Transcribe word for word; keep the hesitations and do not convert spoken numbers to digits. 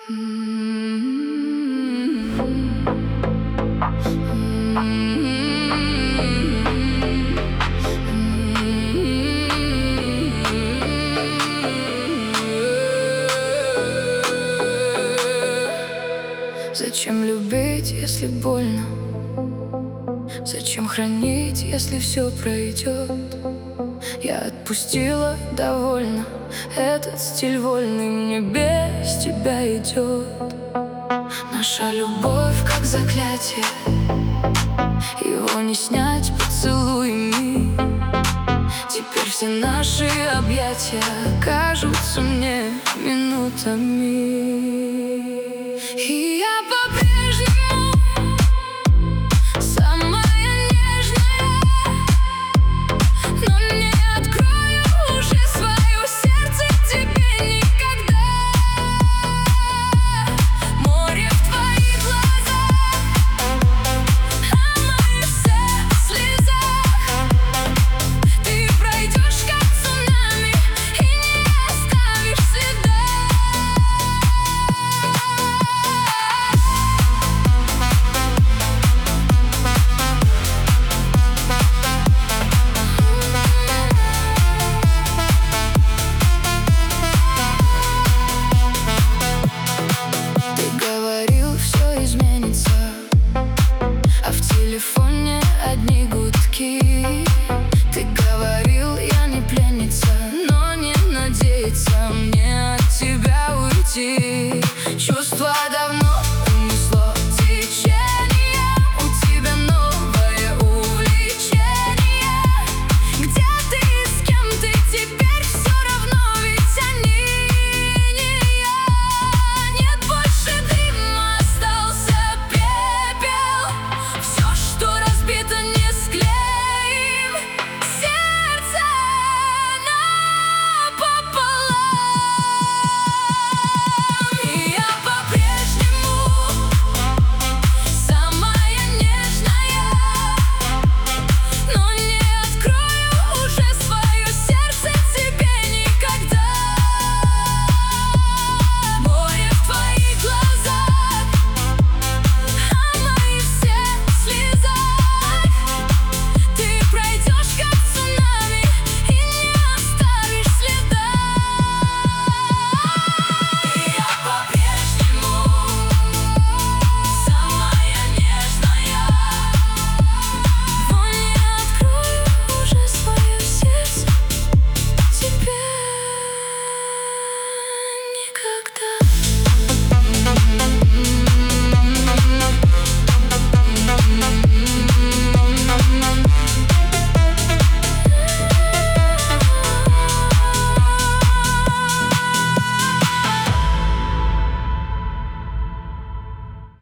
Зачем любить, если больно? Зачем хранить, если все пройдет? Я отпустила, довольно. Этот стиль вольный мне без тебя идет. Наша любовь как заклятие, его не снять поцелуями. Теперь все наши объятия кажутся мне минутами. И